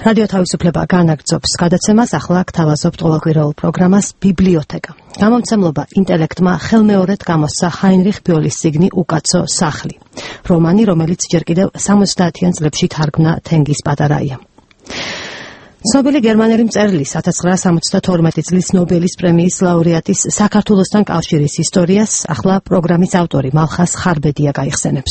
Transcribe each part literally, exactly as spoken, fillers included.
რადიო თავისუფლება განაგრძობს გადაცემას, ახლა გთავაზობთ ყოველკვირეულ პროგრამას ბიბლიოთეკა. გამომცემლობა ინტელექტმა ხელმეორედ გამოსცა ჰაინრიხ ბიოლის წიგნი უკაცო სახლი. რომანი, რომელიც ჯერ კიდევ სამოცდაათიან წლებში თარგმნა თენგიზ პატარაიამ. ცნობილი გერმანელი მწერლის ათას ცხრაასა სამოცდათორმეტი წლის ნობელის პრემიის ლაურეატის საქართველოსთან კავშირის ისტორიას ახლა პროგრამის ავტორი მალხას ხარბედია გაიხსენებს.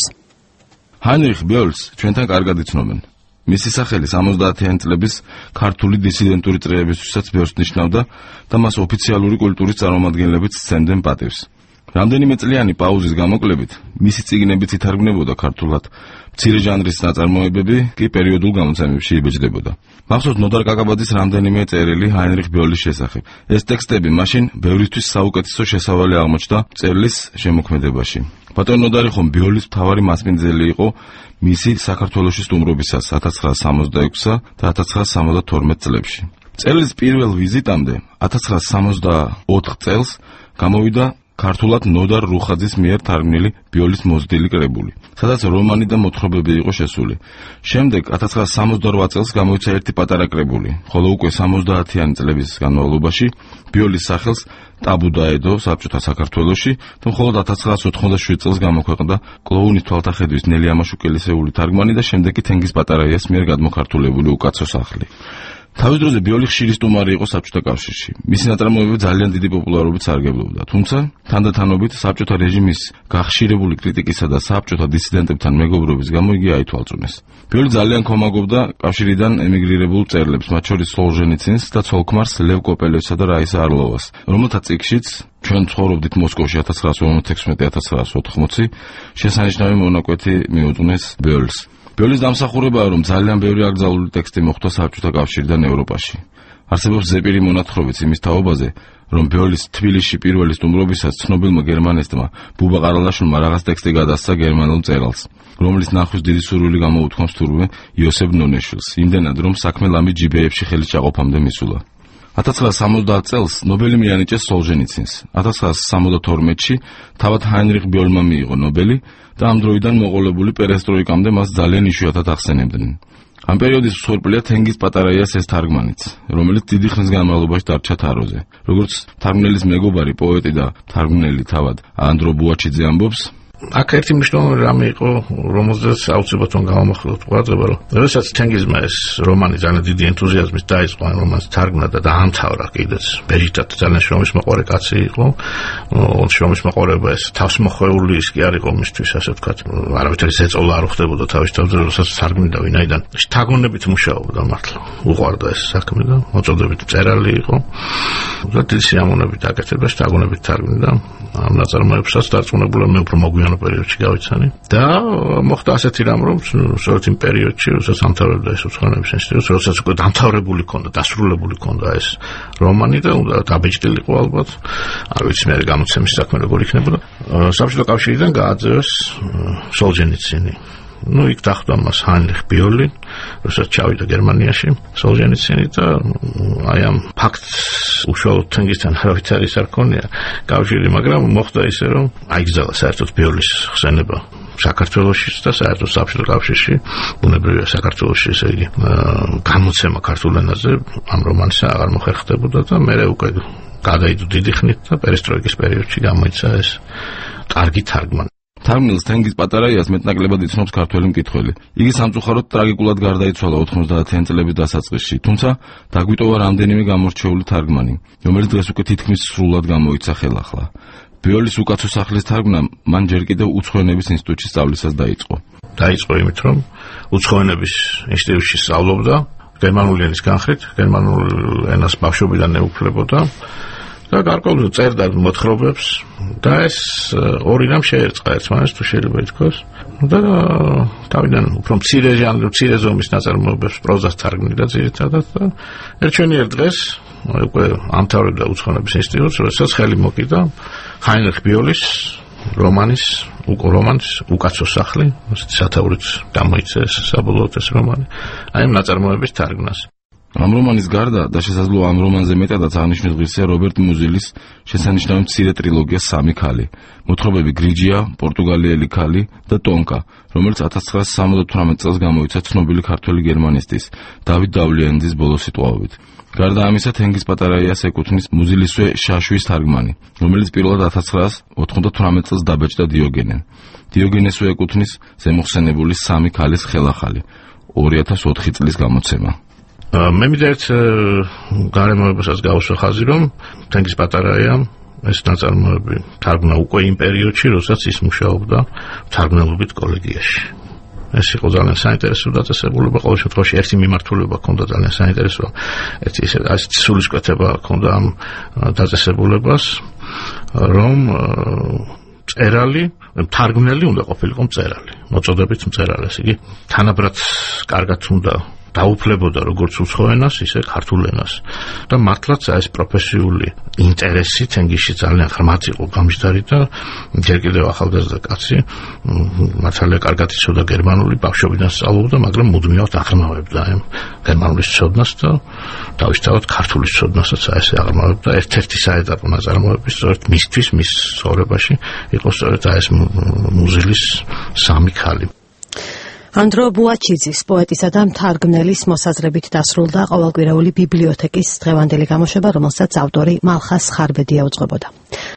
ჰაინრიხ ბიოლს ჩვენთან კარგად იცნობენ. მისი სახელი სამოცდაათიან წლების ქართული დისიდენტური წრეებისთვისაც ბევრს ნიშნავდა და მას ოფიციალური კულტურის წარმომადგენლებიც სცემდნენ პატივს. რამდენიმე წლიანი პაუზის გამოკლებით მისი წიგნებიც ითარგმნებოდა ქართულად, მცირე ჟანრის ნაწარმოებები კი პერიოდულ გამოცემებში იბეჭდებოდა. მახსოვს ნოდარ კაკაბაძის რამდენიმე წერილი ჰაინრიხ ბიოლის შესახებ. ეს ტექსტები მაშინ ბევრისთვის საუკეთესო შესავალი აღმოჩნდა მწერლის შემოქმედებაში. ბატონო ნოდარი ხომ ბიოლის მთავარი მასპინძელი იყო მისი საქართველოში სტუმრობისას ათას ცხრაასა სამოცდაექვსა და ათას ცხრაასა სამოცდათორმეტ წლებში. მწერლის პირველ ვიზიტამდე ათას ცხრაასა სამოცდაოთხ წელს გამოვიდა ქართულად ნოდარ რუხაძის მიერ თარგმნილი ბიოლის მოზრდილი კრებული, სადაც რომანი და მოთხრობები იყო შესული. შემდეგ ათას ცხრაასა სამოცდარვა წელს გამოიცა ერთი პატარა კრებული, ხოლო უკვე სამოცდაათიანი წლების განმავლობაში ბიოლის სახელს ტაბუ დაედო საბჭოთა საქართველოში და მხოლოდ ათას ცხრაასა ოთხმოცდაშვიდ წელს გამოქვეყნდა კლოუნის თვალთახედვის ნელი ამაშუკელისეული თარგმანი და შემდეგ კი თენგიზ პატარაიას მიერ გადმოქართულებული უკაცო სახლი. თავის დროზე ბიოლი ხშირი სტუმარი იყო საბჭოთა კავშირში. მისი ნაწარმოებები ძალიან დიდი პოპულარობით სარგებლობდა, თუმცა თანდათანობით საბჭოთა რეჟიმის გახშირებული კრიტიკისა და საბჭოთა დისიდენტებთან მეგობრობის გამო იგი აითვალწუნეს. ბიოლი ძალიან ქომაგობდა კავშირიდან ემიგრირებულ მწერლებს, მათ შორის სოლჟენიცინს და ცოლ-ქმარს ლევ კოპელევსა და რაისა არლოვას, რომელთა წიგნშიც ჩვენ ცხოვრობდით მოსკოვში ათას ცხრაასა ორმოცდაექვსმეტი ათას ცხრაასა ოთხმოცი შესანიშნავი მონაკვეთი მიუძღვნეს ბიოლს. ბიოლის დამსახურებაა, რომ ძალიან ბევრი აკრძალული ტექსტი მოხვდა საბჭოთა კავშირიდან ევროპაში. არსებობს ზეპირი მონათხრობიც იმის თაობაზე, რომ ბიოლის თბილისში პირველი სტუმრობისას ცნობილმა გერმანისტმა ბუბა ყარალაშვილმა რაღაც ტექსტი გადასცა გერმანულ მწერალს, რომლის ნახვის დიდი სურვილი გამოუთქვამს თურმე იოსებ ნონეშვილს, იმდენად რომ საქმე ლამის ჯიბეებში ხელის ჩაყოფამდე მისულა. ათას ცხრაასა სამოცდაათ წელს ნობელი მიანიჭეს სოლჟენიცინს. ათას ცხრაასა სამოცდათორმეტში თავად ჰაინრიხ ბიოლმა მიიღო ნობელი და ამ დროიდან მოყოლებული პერესტროიკამდე მას ძალიან იშვიათად ახსენებდნენ. ამ პერიოდის მსხვერპლია თენგიზ პატარაიას ეს თარგმანიც, რომელიც დიდი ხნის განმავლობაში დარჩა თაროზე. როგორც თარგმნელის მეგობარი, პოეტი და თარგმნელი თავად ანდრო ბუაჩიძე ამბობს, აქ ერთი მნიშვნელოვანი რამე იყო, რომელზეც აუცილებლად უნდა გავამახვილოთ ყურადღება, რომ როდესაც თენგიზმა ეს რომანი ძალიან დიდი ენთუზიაზმით დაიწყო, ან რომანს თარგმნა და დაამთავრა კიდეც, ბეჯითად ძალიან შრომისმოყვარე კაცი იყო, შრომისმოყვარეობა ეს თავსმოხვეული ის კი არ იყო მისთვის, ასე ვთქვათ, არავითარი ზეწოლა არ ხდებოდა თავის თავზე, როდესაც თარგმნიდა ვინაიდან შთაგონებით მუშაობდა მართლა, უყვარდა ეს საქმე და მოწოდებით მწერალი იყო და დიდი სიამოვნებით აკეთებდა, შთაგონებით თარგმნიდა ამ ნაწარმოებსაც დარწმუნებული მე უფრო მოგვიანო პერიოდში გავიცანი და მოხდა ასეთი რამ, რომ სწორედ იმ პერიოდში, როდესაც ამთავრებდა ეს უცხოენების ინსტიტუტს, როდესაც უკვე დამთავრებული ქონდა, დასრულებული ქონდა ეს რომანი და უნდა დაბეჭდილიყო ალბათ, არ ვიცი მე გამოცემის საქმე როგორ იქნებოდა. საბჭოთა კავშირიდან გააძევეს სოლჟენიცინი. Ну, იქ დახვდა მას ჰაინრიხ ბიოლი, როდესაც ჩავიდა გერმანიაში, სოლჟენიცინი და აი ამ ფაქტს უშუალოდ თენგიზთან არავითარი არ ქონია კავშირი, მაგრამ მოხდა ისე, რომ აიგზავნა საერთოდ ბიოლის ხსენება საქართველოშიც და საერთოდ საბჭოთა კავშირში, ბუნებრივია საქართველოში, ესე იგი, გამოცემა ქართულ ენაზე ამ რომანის აღარ მოხერხდებოდა და მე უკვე გადაიდო დიდი ხნით და პერესტროიკის პერიოდში გამოიცა ეს კარგი თარგმანი. თარგმნილს თენგიზ პატარაიას მეტნაკლებად იცნობს ქართველი მკითხველი. იგი სამწუხაროდ ტრაგიკულად გარდაიცვალა ოთხმოცდაათიან წლების დასაწყისში, თუმცა დაგვიტოვა რამდენიმე გამორჩეული თარგმანი, რომელიც დღეს უკვე თითქმის სრულად გამოიცა ხელახლა. ბიოლის უკაცო სახლის თარგმნამ მან ჯერ კიდევ უცხოენების ინსტიტუტში სწავლისას დაიწყო. დაიწყო იმით, რომ უცხოენების ინსტიტუტში სწავლობდა გერმანული ენის განხრით, გერმანულ ენას ბავშვობიდან ეუფლებოდა და გარკვეულ წერდა მოთხრობებს და ეს ორი რამ შეერწყა ერთმანეთს, თუ შეიძლება ითქვას. და თავიდან უფრო მცირე ჟანრი, მცირე ზომის ნაწარმოებებს პროზას თარგმნიდა ძირითადად და ერთჩვენიერ დღეს უკვე ამთავრებდა უცხოენების ინსტიტუტს, როდესაც ხელი მოკიდა ჰაინრიხ ბიოლის რომანის, უკო რომანის უკაცო სახლი, სათაურით გამოიცა ეს საბოლოოდ ეს რომანი, აი ამ ნაწარმოების თარგმნას. ამ რომანის გარდა და შესაძლოა ამ რომანზე მეტადაც აღნიშნოს ღირსია რობერტ მუზილის შესანიშნავი მცირე ტრილოგია სამი ქალი, მოთხრობები გრიჯია, პორტუგალიელი ქალი და ტონკა, რომელიც ათას ცხრაასი სამოცდათვრამეტ წელს გამოიცა ცნობილი ქართველი გერმანისტის დავით დავლიანიძის ბოლო სიტყვაობით. გარდა ამისა, თენგიზ პატარაიას ეკუთვნის მუზილისვე შაშვის თარგმანი, რომელიც პირველად ათას ცხრაასი ოცდათვრამეტ წელს დაბეჭდა დიოგენემ. დიოგენესვე ეკუთვნის ზემოხსენებული სამი ქალის ხელახალი, ორი ათას ოთხი წლის გამოცემა. მე მიდერთ გარემოებასაც გავუსვა ხაზი, რომ თენგიზ პატარაია ეს ნაწარმოები თარგმნა უკვე იმ პერიოდში, როდესაც ის მუშაობდა თარგმნელობით კოლეგიაში. ეს იყო ძალიან საინტერესო დაწესებულება, ყოველ შემთხვევაში ერთი მიმართულება ჰქონდა ძალიან საინტერესო, ერთი ისე ასეთი სულისკვეთება ჰქონდა ამ დაწესებულებას, რომ მწერალი, თარგმნელი უნდა ყოფილიყო მწერალი, მოწოდებით მწერალი, ესე იგი თანაბრად კარგად უნდა დაუფლებოდა როგორც უცხო ენას, ისე ქართულ ენას. და მართლაც ეს პროფესიული ინტერესი თენგიზში ძალიან ღრმად იყო გამჯდარი და ჯერ კიდევ ახალგაზრდა კაცი, მართალია კარგად იცოდა გერმანული, ბავშვობიდან სწავლობდა, მაგრამ მუდმივად აღრმავებდა ამ გერმანულის ცოდნას და თავისთავად ქართულის ცოდნასაც ესე აღრმავებდა. ერთ-ერთი საეტაპო ნაწარმოები სწორედ მისთვის, მის ცხოვრებაში იყო სწორედ ეს მუზილის სამი ქალი. ანდრო ბუაჩიძის, პოეტისა და მთარგმნელის მოსაზრებით დასრულდა ყოველკვირეული ბიბლიოთეკის დღევანდელი გამოშვება, რომელსაც ავტორი მალხას ხარბედია უძღვებოდა.